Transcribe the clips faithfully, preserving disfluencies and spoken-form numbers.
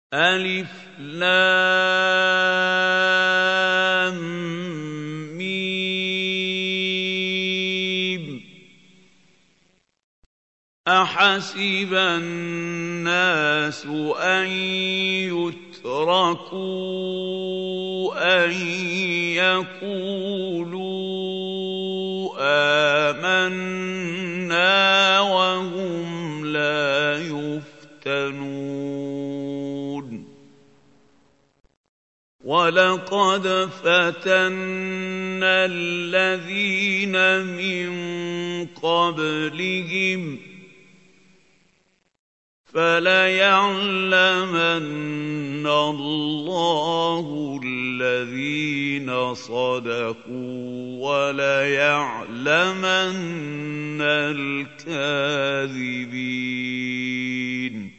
ألف لام ميم أحسب الناس أن يتركوا أن يقولوا آمنا وهم لا يفتنون ولقد فتنا الذين من قبلهم فليعلمن الله الذين صدقوا وليعلمن الكاذبين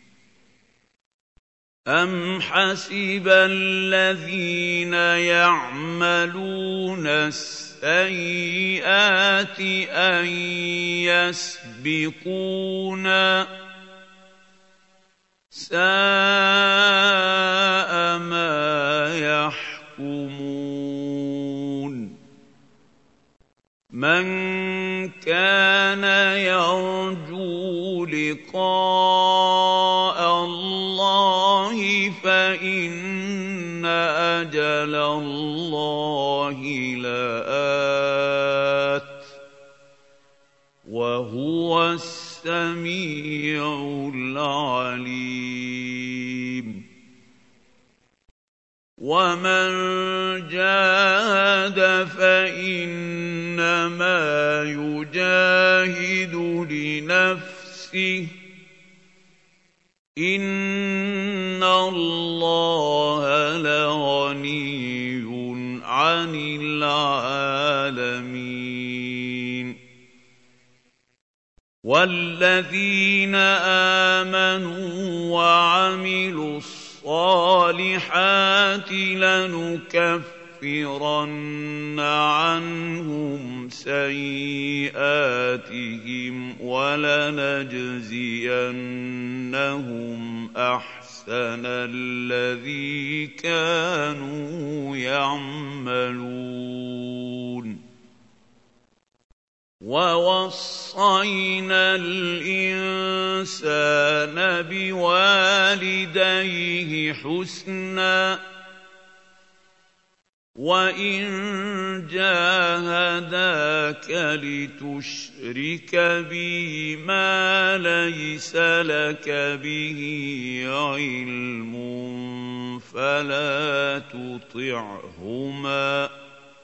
أم حسب الذين يعملون السيئات أن يسبقونا ساء ما يحكمون من كان يرجو لقاء الله فإن أجل الله لآت وهو السميع العليم ومن جاهد فإنما يجاهد لنفسه إن الله لغني عن العالمين والذين آمنوا وعملوا الصالحات لنكفرن عنهم سيئاتهم ولنجزينهم أحسن الذي كانوا يعملون ووصينا الإنسان بوالديه حسنا وإن جاهداك لتشرك بي ما ليس لك به علم فلا تطعهما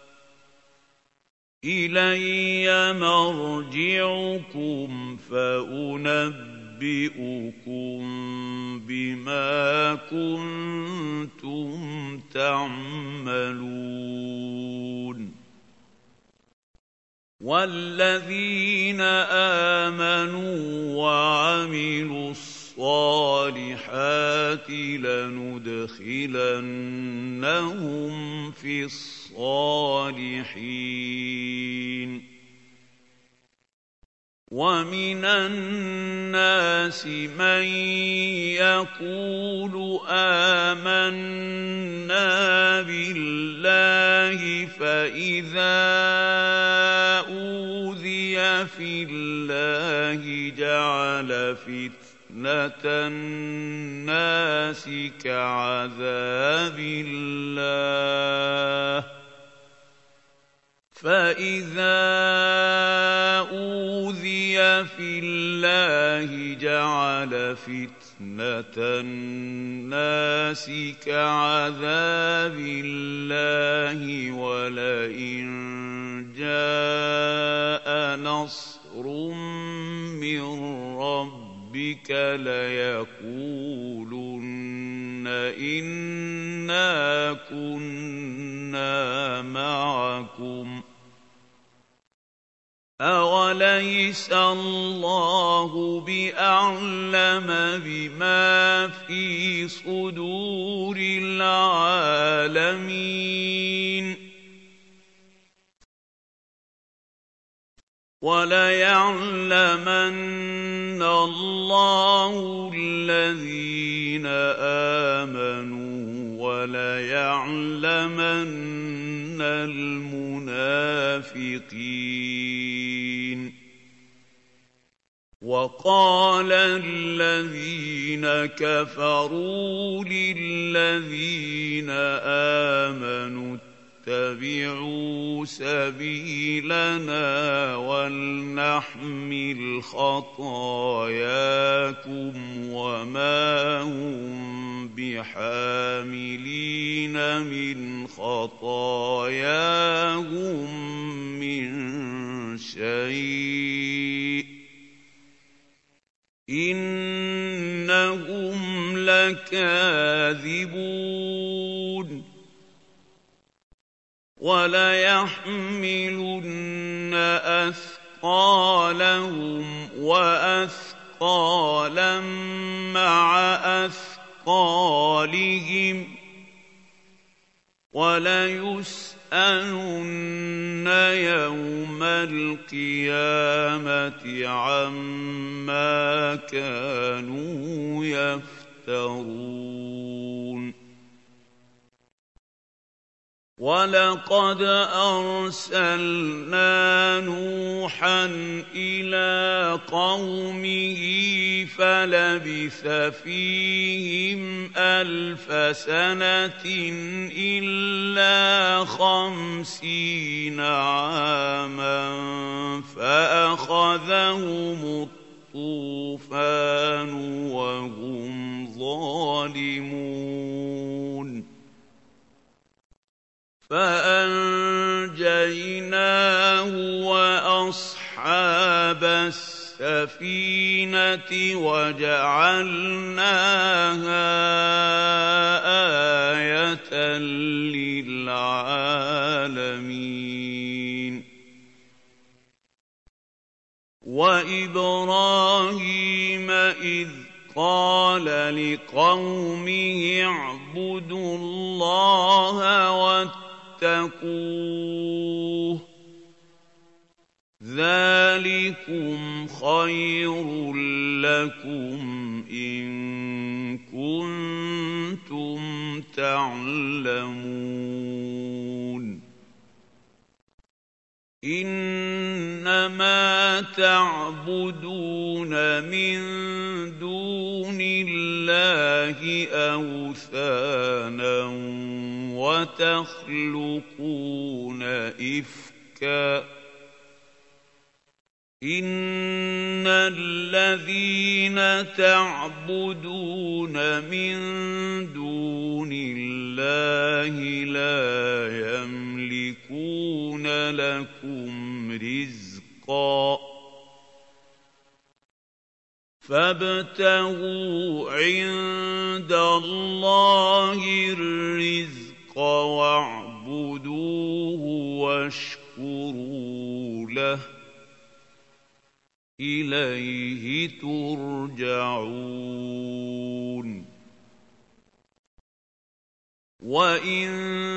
إلي مرجعكم فأنبئكم بما كنتم تعملون والذين آمنوا وعملوا الصالحات لندخلنهم في الصالحين ومن الناس من يقول آمنا بالله فإذا أوذي في الله جعل فتنة الناس كعذاب الله فإذا أوذي في الله جعل فتنة الناس كعذاب الله ولئن جاء نصر من ربك ليقولن إنا كنا معكم أوليس الله بأعلم بما في صدور العالمين وليعلمن الله الذين وَلَيَعْلَمَنَّ الْمُنَافِقِينَ وَقَالَ الَّذِينَ كَفَرُوا لِلَّذِينَ آمَنُوا اتَّبِعُوا سَبِيلَنَا وَلْنَحْمِلْ خَطَايَاكُمْ وَمَا هُم بِحَامِلِينَ مِنْ خَطَايَاهُم مِّن شَيْءٍ إِنَّهُمْ لَكَاذِبُونَ وَلَيَحْمِلُنَّ أَثْقَالَهُمْ وَأَثْقَالًا مَّعَ أَثْقَالِهِمْ وَلَيُسْأَلُنَّ يَوْمَ الْقِيَامَةِ عَمَّا كَانُوا يَفْتَرُونَ وَلَقَدْ أَرْسَلْنَا نُوحًا إِلَىٰ قَوْمِهِ فَلَبِثَ فِيهِمْ أَلْفَ سَنَةٍ إِلَّا خَمْسِينَ عَامًا فَأَخَذَهُمُ الطُّوفَانُ وَهُمْ ظَالِمُونَ فَأَنجَيْنَاهُ وَأَصْحَابَ السَّفِينَةِ وَجَعَلْنَاهَا آيَةً لِّلْعَالَمِينَ وَإِبْرَاهِيمَ إِذْ قَالَ لِقَوْمِهِ اعْبُدُوا اللَّهَ وَاتَّقُوهُ ذَٰلِكُمْ خَيْرٌ لَّكُمْ إِن كُنتُمْ تَعْلَمُونَ إِنَّمَا تَعْبُدُونَ مِن دُونِ اللَّهِ أَوْثَانًا وَتَخْلُقُونَ إِفْكًا ۚ إِنَّ الَّذِينَ تَعْبُدُونَ مِن دُونِ اللَّهِ لَا يَمْلِكُونَ لَكُمْ رِزْقًا فَابْتَغُوا عِندَ اللَّهِ الرِّزْقَ وَاعْبُدُوهُ وَاشْكُرُوا لَهُ إِلَيْهِ تُرْجَعُونَ وَإِن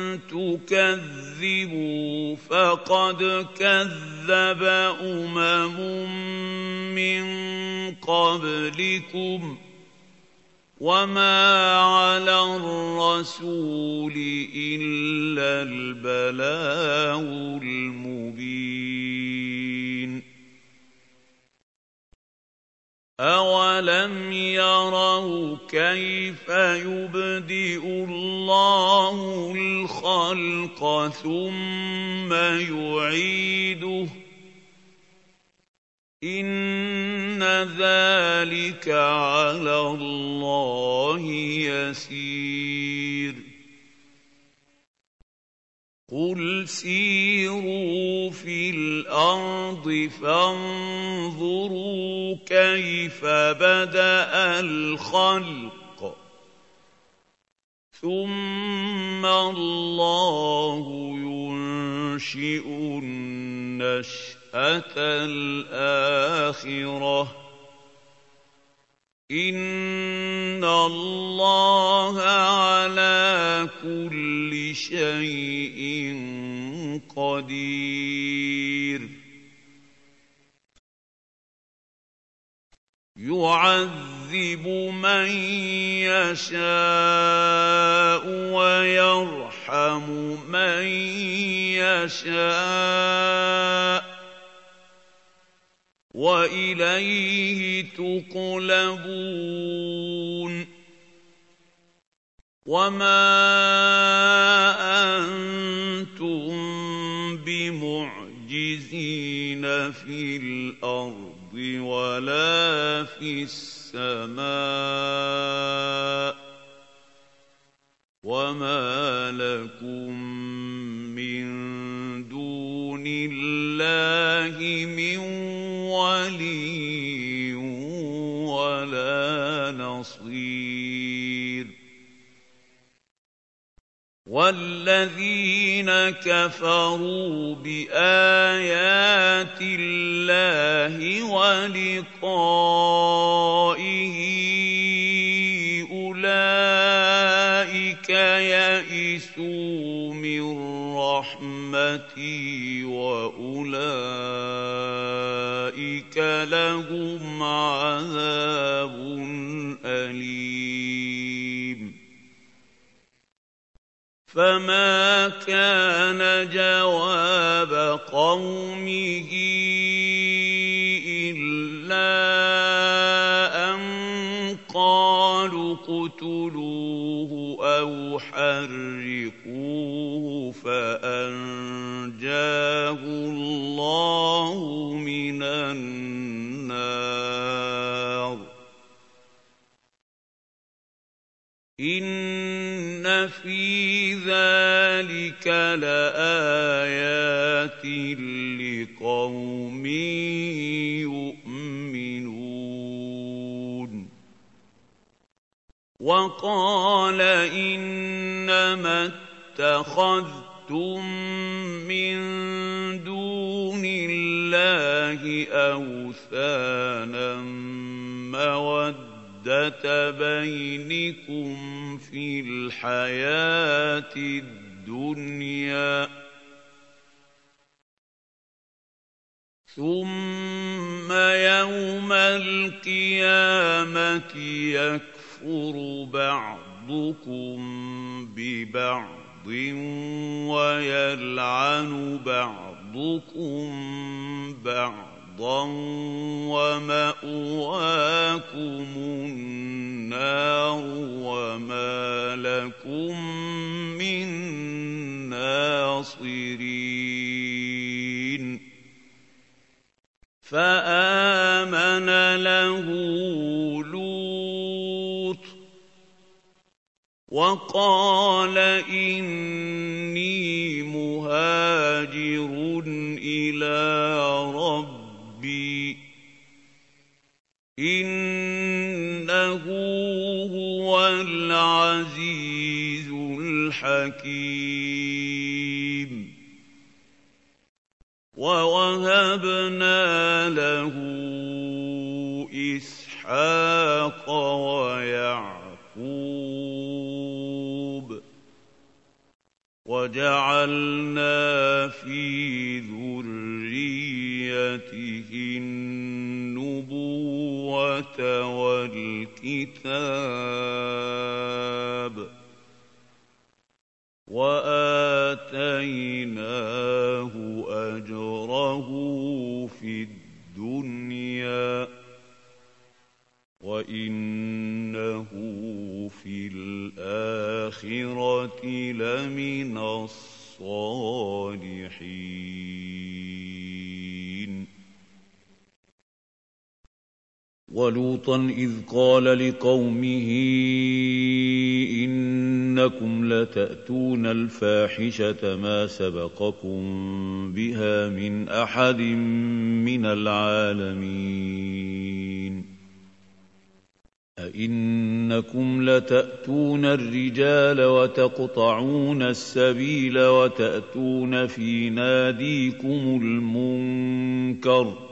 تُكَذِّبُوا فَقَدْ كَذَّبَ أُمَمٌ مِّن قَبْلِكُمْ وَمَا عَلَى الرَّسُولِ إِلَّا الْبَلَاغُ الْمُبِينُ أَوَلَمْ يَرَوْا كَيْفَ يُبْدِئُ اللَّهُ الْخَلْقَ ثُمَّ يُعِيدُهُ إِنَّ ذَلِكَ عَلَى اللَّهِ يَسِيرٌ قُلْ سِيرُوا فِي الْأَرْضِ فَانظُرُوا كَيْفَ بَدَأَ الْخَلْقَ ثُمَّ اللَّهُ يُنشِئُ النَّشْأَةَ الْآخِرَةَ إِنَّ اللَّهَ عَلَىٰ كُلِّ شَيْءٍ قَدِيرٌ يُعَذِّبُ مَن يَشَاءُ يَشَاءُ وَيَرْحَمُ مَن يَشَاءُ ۖ وَإِلَيْهِ تُقْلَبُونَ وَمَا أَنتُم بِمُعْجِزِينَ فِي الْأَرْضِ وَلَا فِي السَّمَاءِ ۖ وَمَا لَكُم مِّن دُونِ اللَّهِ مِن وَلِيٍّ وَلَا نَصِيرٍ وَالَّذِينَ كَفَرُوا بِآيَاتِ اللَّهِ وَلِقَائِهِ أُولَٰئِكَ يَئِسُوا مِن رَّحْمَتِي وَأُولَٰئِكَ لَهُمْ عَذَابٌ أَلِيمٌ فَمَا كَانَ جَوَابَ قَوْمِهِ إِلَّا أَن قَالُوا اقْتُلُوهُ أَوْ حَرِّقُوهُ فَأَنجَاهُ اللَّهُ مِنَ النَّارِ إِنَّ فِي ذَلِكَ لَآيَاتٍ لِقَوْمٍ يُؤْمِنُونَ وَقَالَ إِنَّمَا اتَّخَذْتُم مِّن دُونِ اللَّهِ أَوْثَانًا مَّوَدَّةَ بَيْنِكُمْ فِي الْحَيَاةِ الدُّنْيَا ثُمَّ يَوْمَ الْقِيَامَةِ يَكْفُرُ بَعْضُكُم بِبَعْضٍ وَيَلْعَنُ بَعْضُكُم بَعْضًا وَمَأْوَاكُمُ النَّارُ وَمَا لَكُم مِّن نَّاصِرِينَ فَآمَنَ لَهُ لُوطٌ وَقَالَ إِنِّي مُهَاجِرٌ إِلَىٰ رَبِّي إِنَّهُ هُوَ الْعَزِيزُ الْحَكِيمُ وَوَهَبْنَا لَهُ إِسْحَاقَ وَيَعْقُوبَ وَجَعَلْنَا فِي ذُرِّيَّتِهِ النُّبُوَّةَ وَالْكِتَابَ وَآتَيْنَاهُ أَجْرَهُ فِي الدُّنْيَا وَإِنَّهُ فِي الْآخِرَةِ لَمِنَ الصَّالِحِينَ وَلُوطًا إِذْ قَالَ لِقَوْمِهِ إِنَّكُمْ لَتَأْتُونَ الْفَاحِشَةَ مَا سَبَقَكُم بِهَا مِنْ أَحَدٍ مِّنَ الْعَالَمِينَ أَئِنَّكُمْ لَتَأْتُونَ الرِّجَالَ وَتَقْطَعُونَ السَّبِيلَ وَتَأْتُونَ فِي نَادِيكُمُ الْمُنكَرَ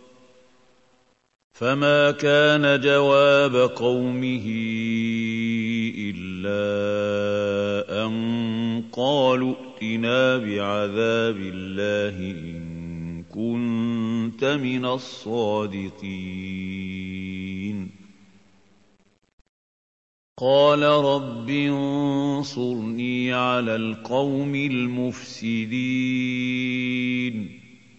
فَمَا كَانَ جَوَابَ قَوْمِهِ إِلَّا أَن قَالُوا ائْتِنَا بِعَذَابِ اللَّهِ إِن كُنتَ مِنَ الصَّادِقِينَ قَالَ رَبِّ انصُرْنِي عَلَى الْقَوْمِ الْمُفْسِدِينَ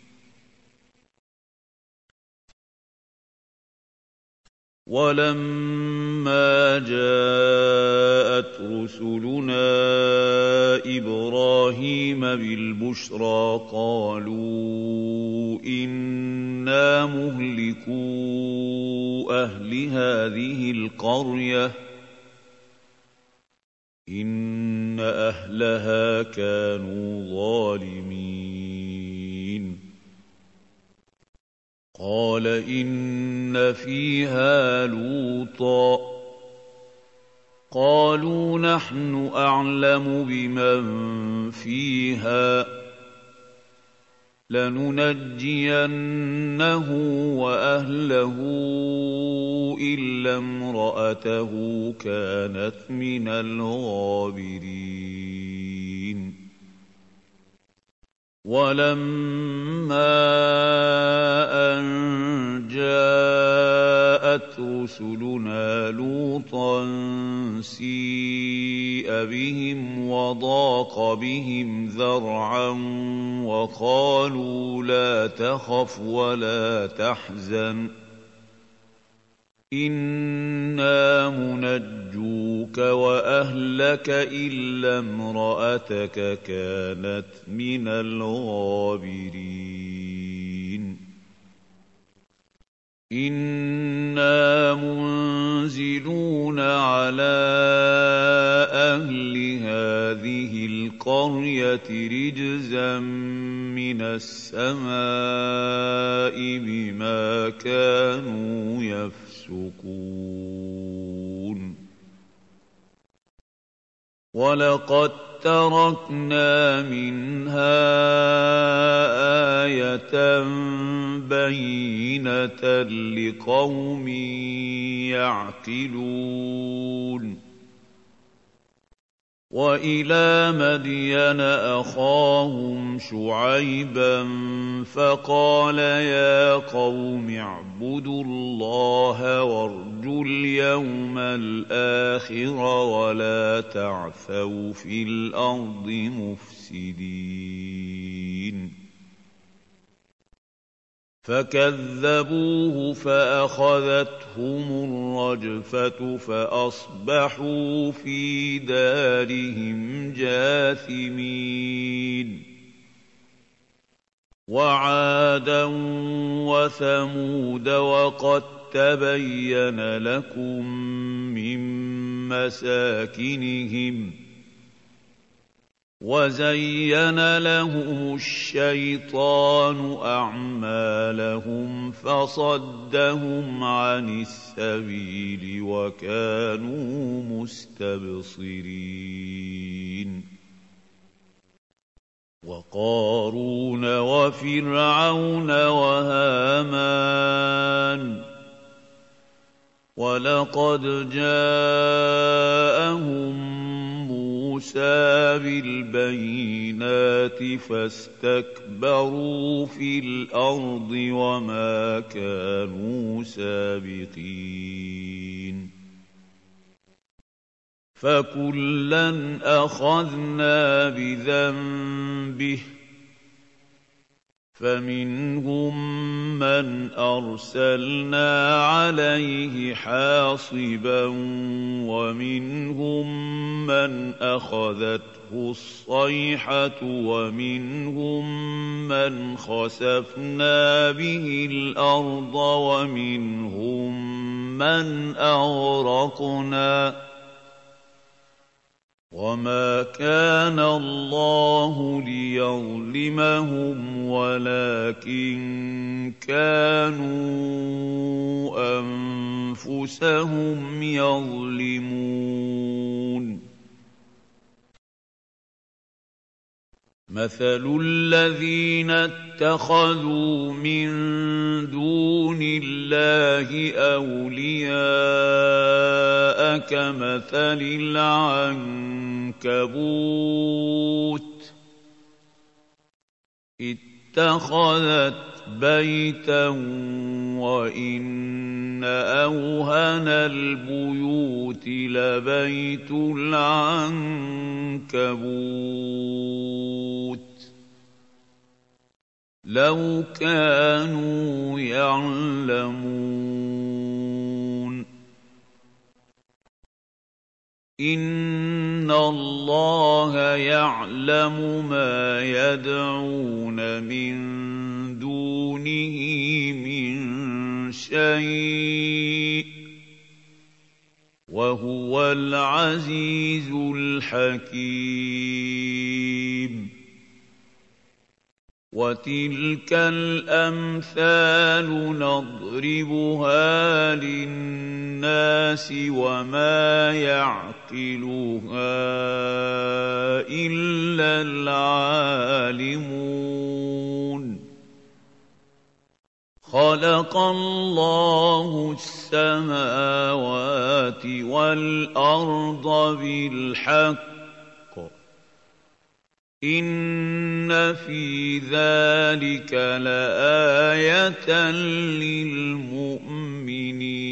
وَلَمَّا جَاءَتْ رُسُلُنَا إِبْرَاهِيمَ بِالْبُشْرَىٰ قَالُوا إِنَّا مُهْلِكُو أَهْلِ هَٰذِهِ الْقَرْيَةِ إِنَّ أَهْلَهَا كَانُوا ظَالِمِينَ قَالَ إِنَّ فِيهَا لُوطًا قَالُوا نَحْنُ أَعْلَمُ بِمَن فِيهَا لَنُنَجِّيَنَّهُ وَأَهْلَهُ إِلَّا امْرَأَتَهُ كَانَتْ مِنَ الْغَابِرِينَ وَلَمَّا أَن جَاءَتْ رُسُلُنَا لُوطًا سِيءَ بِهِمْ وَضَاقَ بِهِمْ ذَرْعًا وَقَالُوا لَا تَخَفْ وَلَا تَحْزَنْ إِنَّا مُنَجُّوكَ وَأَهْلَكَ إِلَّا امْرَأَتَكَ كَانَتْ مِنَ الْغَابِرِينَ إِنَّا مُنزِلُونَ عَلَىٰ أَهْلِ هَٰذِهِ الْقَرْيَةِ رِجْزًا مِّنَ السَّمَاءِ بِمَا كَانُوا يَفْسُقُونَ وَلَقَد تَّرَكْنَا مِنْهَا آيَةً بَيِّنَةً لِقَوْمٍ يَعْقِلُونَ وَإِلَىٰ مَدْيَنَ أَخَاهُمْ شُعَيْبًا فَقَالَ يَا قَوْمِ اعْبُدُوا اللَّهَ وَارْجُوا الْيَوْمَ الْآخِرَ وَلَا تَعْثَوْا فِي الْأَرْضِ مُفْسِدِينَ فَكَذَّبُوهُ فَأَخَذَتْهُمُ الرَّجْفَةُ فَأَصْبَحُوا فِي دَارِهِمْ جَاثِمِينَ وَعَادًا وَثَمُودَ وَقَد تَّبَيَّنَ لَكُم مِّن مَّسَاكِنِهِمْ وَزَيَّنَ لَهُمُ الشَّيْطَانُ أَعْمَالَهُمْ فَصَدَّهُمْ عَنِ السَّبِيلِ وَكَانُوا مُسْتَبْصِرِينَ وَقَارُونَ وَفِرْعَوْنَ وَهَامَانَ وَلَقَدْ جَاءَهُم مُوسَىٰ بِالْبَيِّنَاتِ فَاسْتَكْبَرُوا فِي الْأَرْضِ وَمَا كَانُوا سَابِقِينَ فَكُلًّا أَخَذْنَا بِذَنبِهِ فَمِنْهُم مَّنْ أَرْسَلْنَا عَلَيْهِ حَاصِبًا وَمِنْهُم مَّنْ أَخَذَتْهُ الصَّيْحَةُ وَمِنْهُم مَّنْ خَسَفْنَا بِهِ الْأَرْضَ وَمِنْهُم مَّنْ أَغْرَقْنَا وَمَا كَانَ اللَّهُ لِيَظْلِمَهُمْ وَلَٰكِن كَانُوا أَنفُسَهُمْ يَظْلِمُونَ مَثَلُ الَّذِينَ اتَّخَذُوا مِن دُونِ اللَّهِ أَوْلِيَاءَ كَمَثَلِ الْعَنكَبُوتِ اتَّخَذَتْ بَيْتًا وَإِنَّ أَوْهَنَ الْبُيُوتِ لَبَيْتُ الْعَنكَبُوتِ لَوْ كَانُوا يَعْلَمُونَ إِنَّ اللَّهَ يَعْلَمُ مَا يَدْعُونَ مِن دُونِهِ مِن شَيْءٍ ۚ وَهُوَ الْعَزِيزُ الْحَكِيمُ وَتِلْكَ الْأَمْثَالُ نَضْرِبُهَا لِلنَّاسِ وَمَا يَعْقِلُهَا إِلَّا الْعَالِمُونَ خَلَقَ اللَّهُ السَّمَاوَاتِ وَالْأَرْضَ بِالْحَقِّ ۚ إِنَّ فِي ذَٰلِكَ لَآيَةً لِّلْمُؤْمِنِينَ